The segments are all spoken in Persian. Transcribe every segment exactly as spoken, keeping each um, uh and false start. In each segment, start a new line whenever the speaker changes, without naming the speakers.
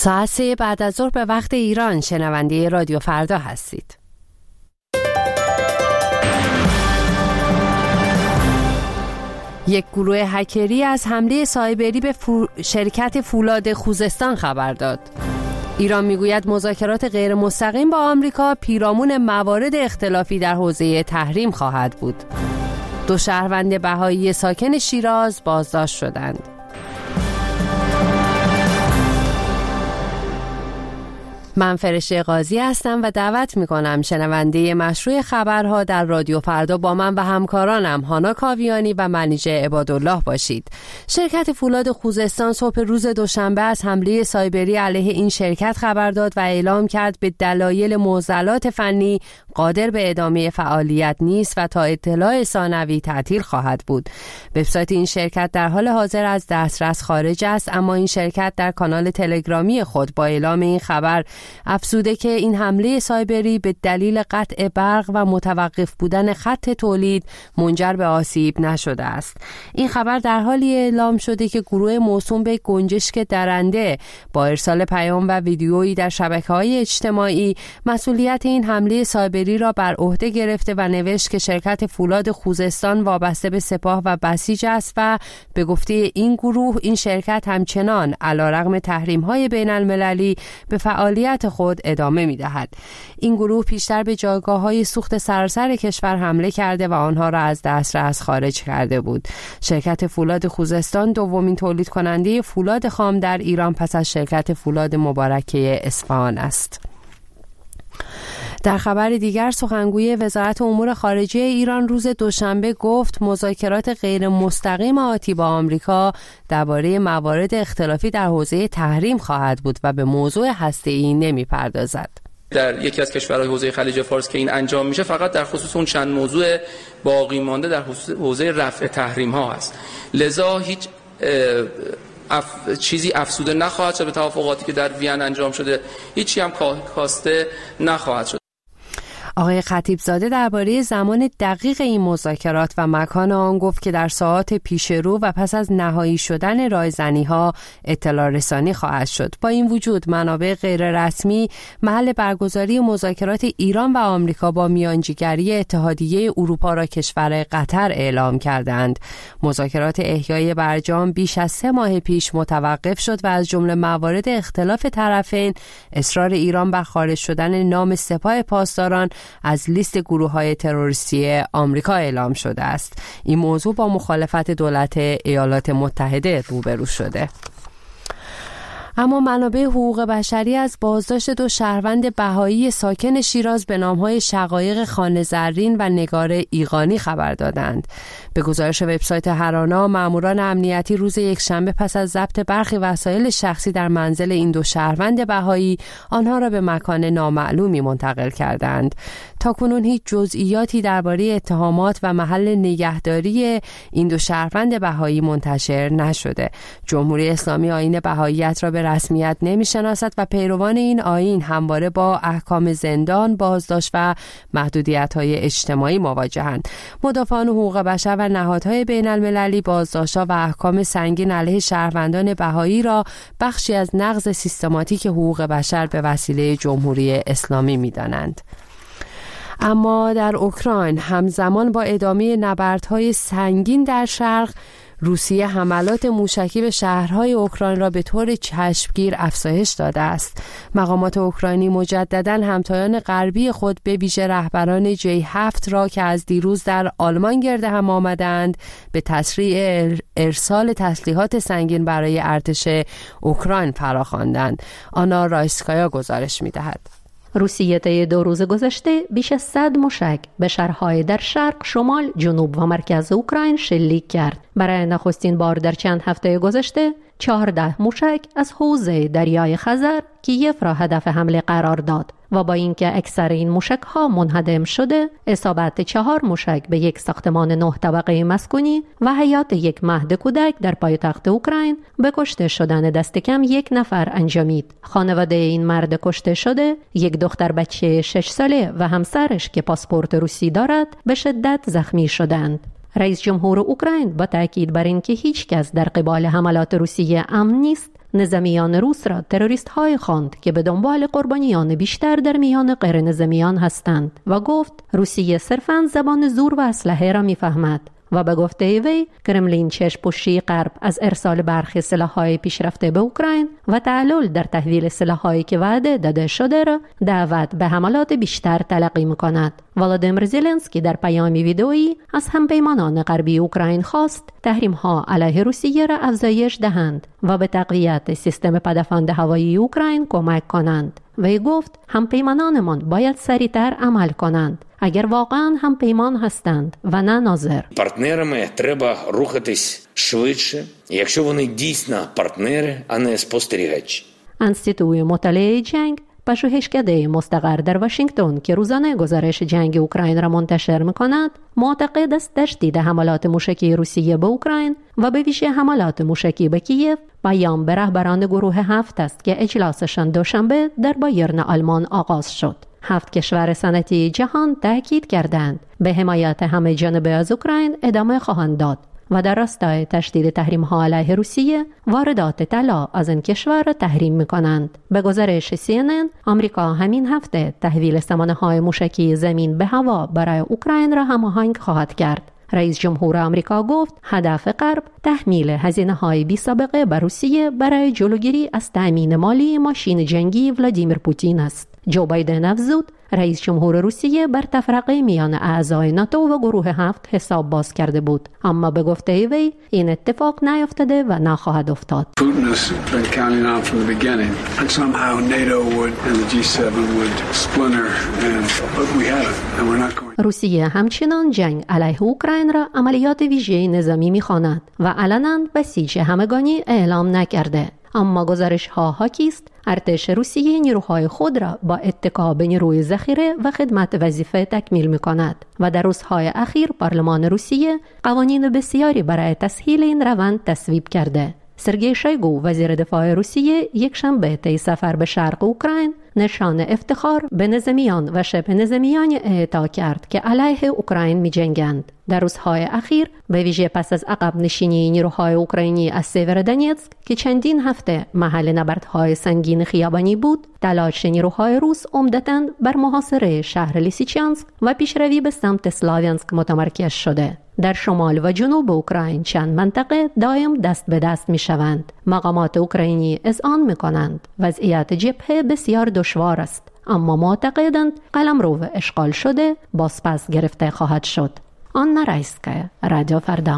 ساعت سه بعد از ظهر به وقت ایران شنونده رادیو فردا هستید. یک گروه هکری از حمله سایبری به فو... شرکت فولاد خوزستان خبر داد. ایران میگوید مذاکرات غیر مستقیم با آمریکا پیرامون موارد اختلافی در حوزه تحریم خواهد بود. دو شهروند بهایی ساکن شیراز بازداشت شدند. من فرشته قاضی هستم و دعوت میکنم شنونده مشروع خبرها در رادیو فردا با من و همکارانم هانا کاویانی و منیژه عبادالله باشید. شرکت فولاد خوزستان صبح روز دوشنبه از حمله سایبری علیه این شرکت خبر داد و اعلام کرد به دلایل معضلات فنی قادر به ادامه فعالیت نیست و تا اطلاع ثانوی تعطیل خواهد بود. وبسایت این شرکت در حال حاضر از دسترس خارج است، اما این شرکت در کانال تلگرامی خود با اعلام این خبر افزوده که این حمله سایبری به دلیل قطع برق و متوقف بودن خط تولید منجر به آسیب نشده است. این خبر در حالی اعلام شده که گروه موسوم به گنجشک درنده با ارسال پیام و ویدیویی در شبکه‌های اجتماعی مسئولیت این حمله سایبری را بر عهده گرفته و نوشت که شرکت فولاد خوزستان وابسته به سپاه و بسیج است و به گفته این گروه این شرکت همچنان علیرغم تحریم‌های بین‌المللی به فعالیت خود ادامه می‌دهد. این گروه پیشتر به جایگاه‌های سوخت سراسر کشور حمله کرده و آنها را از دسترس خارج کرده بود. شرکت فولاد خوزستان دومین تولید کننده فولاد خام در ایران پس از شرکت فولاد مبارکه اصفهان است. در خبر دیگر سخنگوی وزارت امور خارجه ایران روز دوشنبه گفت مذاکرات غیر مستقیم آتی با آمریکا درباره موارد اختلافی در حوزه تحریم خواهد بود و به موضوع هسته‌ای نمی‌پردازد.
در یکی از کشورهای حوزه خلیج فارس که این انجام میشه فقط در خصوص اون چند موضوع باقی مانده در حوزه رفع تحریم ها است. لذا هیچ اف... چیزی افزوده نخواهد شد به توافقاتی که در وین انجام شده، هیچی هم کاسته نخواهد شد.
آقای خطیبزاده درباره زمان دقیق این مذاکرات و مکان آن گفت که در ساعات پیش رو و پس از نهایی شدن رایزنی‌ها اطلاع رسانی خواهد شد. با این وجود منابع غیر رسمی محل برگزاری مذاکرات ایران و آمریکا با میانجیگری اتحادیه اروپا را کشور قطر اعلام کردند. مذاکرات احیای برجام بیش از سه ماه پیش متوقف شد و از جمله موارد اختلاف طرفین ایران ایران بر خارج شدن نام سپاه پاسداران از لیست گروه‌های تروریستی آمریکا اعلام شده است. این موضوع با مخالفت دولت ایالات متحده روبرو شده. اما منابع حقوق بشری از بازداشت دو شهروند بهایی ساکن شیراز به نام‌های شقایق خانه زرین و نگار ایقانی خبر دادند. به گزارش وبسایت هرانا، ماموران امنیتی روز یکشنبه پس از ضبط برخی وسایل شخصی در منزل این دو شهروند بهایی آنها را به مکان نامعلومی منتقل کردند. تاکنون هیچ جزئیاتی درباره اتهامات و محل نگهداری این دو شهروند بهایی منتشر نشده. جمهوری اسلامی آیین بهاییت را به رسمیت نمی‌شناسد و پیروان این آیین همواره با احکام زندان، بازداشت و محدودیت‌های اجتماعی مواجهند. مدافعان حقوق بشر و نهادهای بین‌المللی بازداشت‌ها و احکام سنگین علیه شهروندان بهایی را بخشی از نقض سیستماتیک حقوق بشر به وسیله جمهوری اسلامی می‌دانند. اما در اوکراین همزمان با ادامه نبردهای سنگین در شرق، روسیه حملات موشکی به شهرهای اوکراین را به طور چشمگیر افزایش داده است. مقامات اوکراینی مجدداً همتایان غربی خود به ویژه رهبران جی هفت را که از دیروز در آلمان گرد هم آمدند به تسریع ارسال تسلیحات سنگین برای ارتش اوکراین فراخواندند. آنا رایسکایا گزارش می‌دهد.
روسیه طی دو روز گذشته بیش از صد موشک به شهرهای در شرق، شمال، جنوب و مرکز اوکراین شلیک کرد. برای نخستین بار در چند هفته گذشته چهارده موشک از حوزه دریای خزر کیف را هدف حمله قرار داد و با اینکه اکثر این موشک ها منهدم شده، اصابت چهار موشک به یک ساختمان نه طبقه مسکونی و حیات یک مهد کودک در پایتخت اوکراین به کشته شدن دست کم یک نفر انجامید. خانواده این مرد کشته شده، یک دختر بچه شش ساله و همسرش که پاسپورت روسی دارد به شدت زخمی شدند. رئیس جمهور اوکراین با تاکید بر اینکه هیچ کس در قبال حملات روسیه امن نیست، نظامیان روس را تروریست های خواند که به دنبال قربانیان بیشتر در میان غیر نظامیان هستند و گفت روسیه صرفاً زبان زور و اسلحه را میفهمد. و به گفته وی کرملین چشم‌پوشی غرب از ارسال برخی سلاح‌های پیشرفته به اوکراین و تعلل در تحویل سلاح‌هایی که وعده داده شده را دعوت به حملات بیشتر تلقی می‌کند. ولادیمیر زلنسکی در پیامی ویدئویی از همپیمانان غربی اوکراین خواست تحریم‌ها علیه روسیه را افزایش دهند و به تقویت سیستم پدافند هوایی اوکراین کمک کنند. وی گفت همپیمانانمان باید سریعتر عمل کنند اگر واقعا هم پیمان هستند و نه ناظر.
Партнерами треба рухатись швидше, якщо вони дійсно партнери, а не спостерігачі.
انستیتوی مطالعه جنگ پژوهشکده مستقر در واشنگتن که روزانه گزارش جنگ اوکراین را منتشر می‌کند، معتقد است تشدید حملات موشکی روسیه به اوکراین و به ویژه حملات موشکی به کیف پیام به رهبران گروه هفت است که اجلاسشان دوشنبه در بایرن آلمان آغاز شد. هفت کشور صنعتی جهان تاکید کردند به حمایت همه جانبه از اوکراین ادامه خواهند داد و در راستای تشدید تحریم‌ها علیه روسیه واردات طلا از این کشور را تحریم می‌کنند. به گزارش سی ان ان آمریکا همین هفته تحویل سامانه‌های موشکی زمین به هوا برای اوکراین را هماهنگ خواهد کرد. رئیس جمهور آمریکا گفت هدف غرب تحمیل هزینه‌های بی‌سابقه به روسیه برای جلوگیری از تأمین مالی ماشین جنگی ولادیمیر پوتین است. جو بایدن افزود رئیس جمهور روسیه بر تفرقه میان اعضای ناتو و گروه هفت حساب باز کرده بود، اما به گفته وی این اتفاق نیفتاده و نخواهد افتاد. روسیه همچنان جنگ علیه اوکراین را عملیات ویژه نظامی می‌خواند و علنا بسیج همگانی اعلام نکرده. اما گزارش ها حاکی است ارتش روسیه نیروهای خود را با اتکا به نیروی ذخیره و خدمت وظیفه تکمیل می کند و در روزهای اخیر پارلمان روسیه قوانین بسیاری برای تسهیل این روند تصویب کرده. سرگئی شویگو وزیر دفاع روسیه یک شنبه طی سفر به شرق اوکراین نشان افتخار به نظامیان و شبه نظامیان اعطا کرد که علیه اوکراین می جنگند. در روزهای اخیر به ویژه پس از عقب نشینی نیروهای اوکراینی از سیورودونتسک که چندین هفته محل نبردهای سنگین خیابانی بود، تلاش نیروهای روس عمدتاً بر محاصره شهر لیسیچانسک و پیشروی به سمت اسلاویانسک متمرکز شده. در شمال و جنوب اوکراین چند منطقه دائم دست به دست می شوند. مقامات اوکراینی اذعان می کنند وضعیت جبهه بسیار دشوار است، اما معتقدند قلمرو اشغال شده بازپس گرفته خواهد شد. آنا رایسکا، رادیو فردا.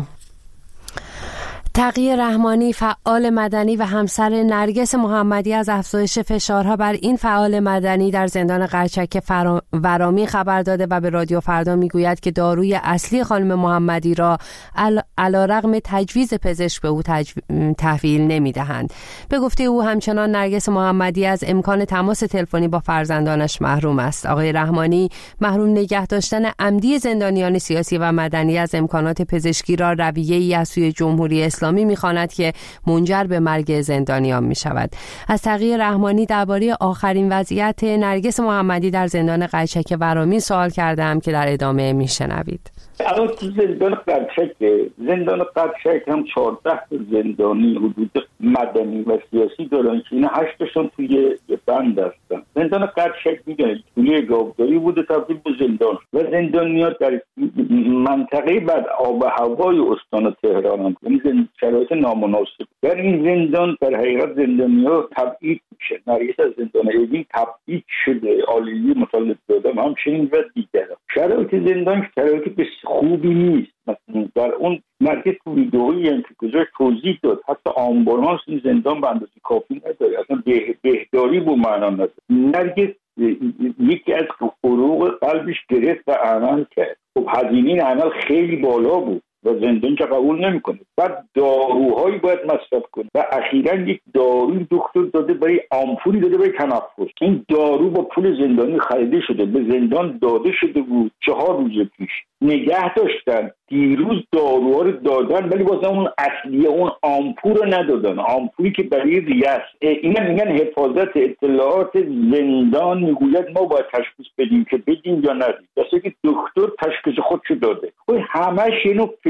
تقی رحمانی فعال مدنی و همسر نرگس محمدی از افزایش فشارها بر این فعال مدنی در زندان قرچک ورامی خبر داده و به رادیو فردا میگوید که داروی اصلی خانم محمدی را علیرغم تجویز پزشک به او تجو... تحویل نمیدهند. به گفته او همچنان نرگس محمدی از امکان تماس تلفنی با فرزندانش محروم است. آقای رحمانی محروم نگه داشتن عمدی زندانیان سیاسی و مدنی از امکانات پزشکی را رویه‌ای از سوی جمهوری اسلامی می‌خواند که منجر به مرگ زندانیان می‌شود. از تقی رحمانی درباره آخرین وضعیت نرگس محمدی در زندان قرچک ورامی سوال کردم که در ادامه میشنوید.
الان تو زندان قرچک زندان قرچک هم چهارده زندانی حدود مدنی و سیاسی دارن که اینا هشتشون توی بند هستن. زندان قرچک میگن توی گاوداری بوده تبدیل به زندان و زندانیان در منطقه بعد آب و هوای استان تهران هم این شرایط نامناسب در این زندان در حقیقت زندانیان تبعید میشه. نرگس از زندان اوین تبعید شده، عالیه مطالب دادم همچنین و دیگر. شرایط زندان شرایط خوبی نیست. مثلا در اون مرکز ویدئویی هم که گذاشت توضیح داد حتی آمبولانس این زندان به اندازه کافی نداره، اصلا به بهداری به معنا نداره. نرگس یکی از فروغ قلبش گرفت و عمل کرد. خب هزینه این عمل خیلی بالا بود و زندان که قبول نمیکنه. بعد داروهایی باید مصرف کنه و اخیراً یک داروی دکتر داده برای آمپولی داده برای تنفس. این دارو با پول زندانی خریده شده، به زندان داده شده بود چهار روز پیش. نگه داشتن، دیروز داروها رو دادن ولی باز اون اصلیه اون آمپول رو ندادن، آمپولی که برای ریه. اینا میگن حفاظت اطلاعات زندان میگوید ما باید تشخیص بدیم که بدیم یا ندیم. واسه که دکتر تشخیص خودشو داده. خب همش اینو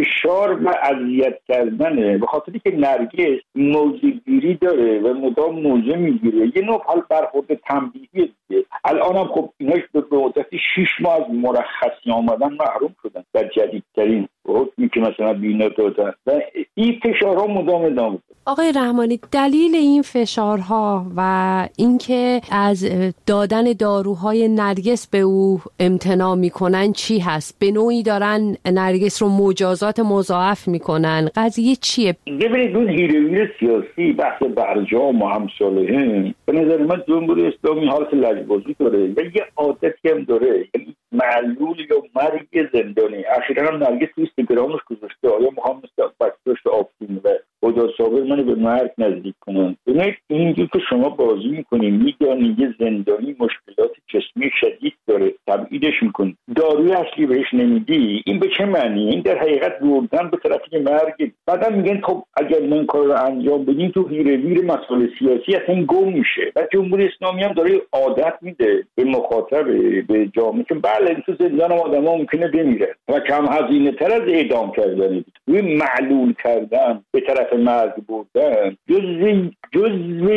فشار و اذیت کردنه، به خاطری که نرگس موضع‌گیری داره و مدام موضع میگیره، یه نوع حال برخورد تنبیهی دیگه. الان هم خب ایناش به مدتی شش ماه از مرخصی آمدن محروم شدن در جدیدترین حکمی که مثلا بینا دادن و این فشارها مدام ادامه.
آقای رحمانی، دلیل این فشارها و اینکه از دادن داروهای نرگس به او امتناع میکنن چی هست؟ به نوعی دارن نرگس رو مجازات مضاعف میکنن، قضیه چیه؟
ببینید اون هیروین سیاسی بحث برجام و همساله به نظر من جمهوری اسلامی حالت لجبازی داره و یه عادتی هم داره، یعنی معلول یا مرگ زندانی. اخیراً هم نرگس تو اینستاگرامش گذاشته آیا ما هم مثل بچه‌داشت آفتین و خدا صابر منو به مرگ نزدیک کنن. ببینید اینجور که شما بازی میکنید میدونید یه زندانی مشکلات جسمی شدید داره، تبعیدش میکنید، داروی اصلی بهش نمیدی، این به چه معنی؟ این در حقیقت بردن به طرف مرگ. بعدا میگن خب اگر ما این کار رو انجام بدیم تو هیرویر مسائل سیاسی اصلا گم میشه. و جمهوری اسلامی هم داره عادت میده به مخاطب، به جامعه که بله تو زندان آدم‌ها ممکنه بمیرن و کم هزینه تر از اعدام کردن روی معلول کردن به طرف مرگ بردن جزء جزء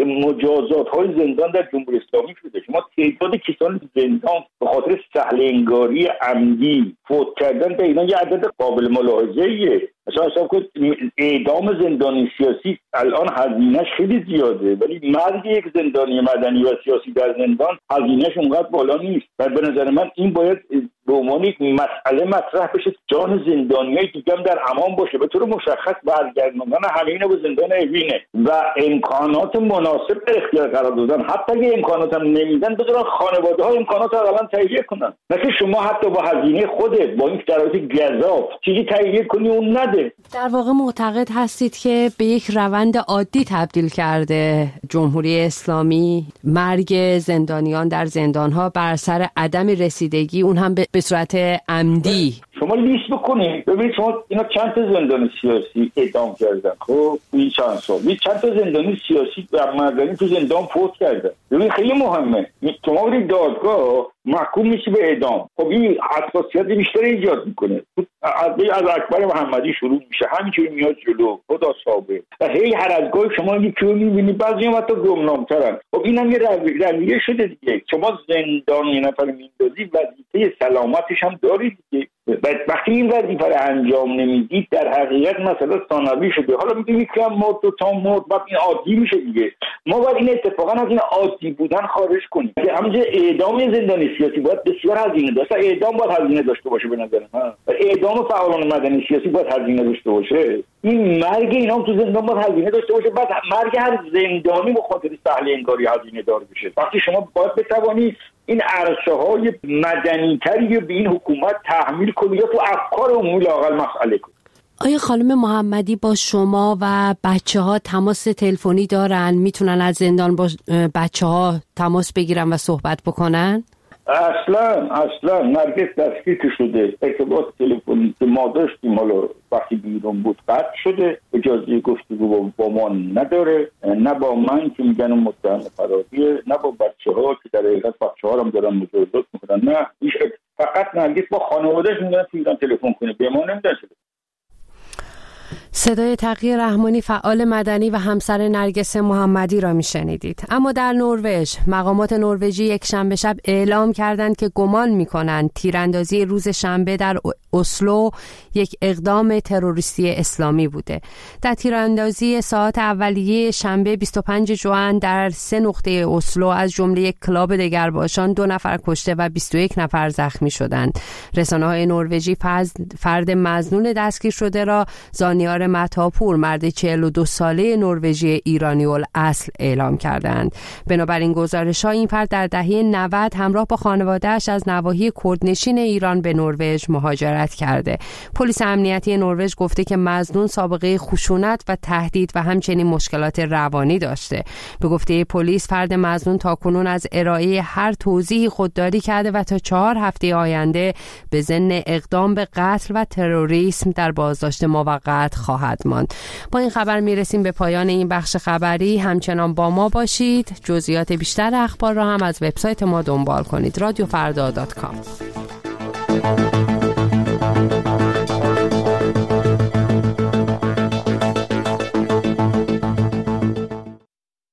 مجازات های زندان در جمهوری اسلامی شده. شما تعداد کسان زندان به خاطر سهل انگاری عمدی فوت کردن به اینا یه عدد قابل ملاحظه‌ایه. مثلا حساب کنید اعدام زندانی سیاسی الان هزینه‌اش خیلی زیاده، ولی مرگ یک زندانی مدنی و سیاسی در زندان هزینه‌اش اونقدر بالا نیست. و به نظر من این باید به عنوان یک مسئله مطرح بشه، جان زندانیای دیگه هم در امان باشه، به طور مشخص برگردوندن همه اینا به زندان اوینه و امکانات مناسب در اختیار قرار دادن. حتی اگه امکانات هم نمیدن بذارن خانواده‌ها امکانات رو الان تهیه کنن، مثل شما حتی با هزینه خودت با این شرایط گزاف چیزی تهیه کنی اون نده.
در واقع معتقد هستید که به یک روند عادی تبدیل کرده جمهوری اسلامی مرگ زندانیان در زندان‌ها بر اثر عدم رسیدگی اون هم به صورت عمدی.
شما لیست بکنید ببینید شما اینا چند تا زندانی سیاسی اعدام کردن، خب این چند سال چند تا زندانی سیاسی و مدنی تو زندان فوت کردن. ببین خیلی مهمه، شما برید دادگاه محکوم میشی به اعدام، خب این حساسیت بیشتری ایجاد میکنه. از اکبر محمدی شروع میشه همینجوری میاد جلو، خدا صابر و هی هر از گاهی شما یکی رو میبینید، بعضی هم حتی گمنام‌ترن. خب اینم یه رویه شده دیگه. شما زندان یه نفر میندازی وظیفه سلامتش هم دارید دیگه. وقتی این وظیفه رو انجام نمیدید در حقیقت مثلا ثانوی شده، حالا میگیم یکی هم مرد دو تا مرد، بعد این عادی میشه دیگه. ما باید این اتفاقا از این عادی بودن خارج کنیم. همونجا اعدام زندانی سیاسی باید بسیار هزینه داشته، اعدام باید هزینه داشته باشه به نظر من. اعدام فعالان مدنی سیاسی باید هزینه داشته باشه. این مرگ اینا هم تو زندان باید هزینه داشته باشه. بعد مرگ هر زندانی به خاطر سهل انگاری هزینه دار بشه. وقتی شما باید بتوانی این عرصه‌های مدنی‌تری به این حکومت تحمیل کنی یا تو افکار عمومی لااقل مسئله کنی.
آیا خانم محمدی با شما و بچه‌ها تماس تلفنی دارن؟ میتونن از زندان با بچه‌ها تماس بگیرن و صحبت بکنن؟
اصلا اصلا نرگس دستگیر شده، ارتباط تلفنی که ما داشتیم حالا وقتی بیرون بود قطع شده، اجازه گفتگو با ما نداره، نه با من که میگن متهم فراری، نه با بچه‌ها که در حقیقت بچه‌ها هم دارن مجازات میکنن، نه هیچ. فقط نرگس با خانواده‌اش میگن تو ایران تلفن کنه، به ما نمیدن.
صدای تقی رحمانی فعال مدنی و همسر نرگس محمدی را میشنیدید. اما در نروژ مقامات نروژی یک شنبه شب اعلام کردند که گمان میکنند تیراندازی روز شنبه در اسلو یک اقدام تروریستی اسلامی بوده. در تیراندازی ساعت اولیه شنبه بیست و پنج ژوئن در سه نقطه اسلو از جمله یک کلاب دگرباشان دو نفر کشته و بیست و یک نفر زخمی شدند. رسانه‌های نروژی فرد مظنون دستگیر شده را زانیار متاپور، مرد چهل و دو ساله نروژی ایرانی الاصل اعلام کردند. بنابراین گزارش‌ها این فرد در دهه نود همراه با خانواده‌اش از نواحی کردنشین ایران به نروژ مهاجرت کرده. پلیس امنیتی نروژ گفته که مظنون سابقه خشونت و تهدید و همچنین مشکلات روانی داشته. به گفته پلیس فرد مظنون تاکنون از ارائه هر توضیحی خودداری کرده و تا چهار هفته آینده به ضمن اقدام به قتل و تروریسم در بازداشت موقت خواهد ماند. با این خبر میرسیم به پایان این بخش خبری. همچنان با ما باشید. جزئیات بیشتر اخبار را هم از وبسایت ما دنبال کنید. رادیو فردا دات کام.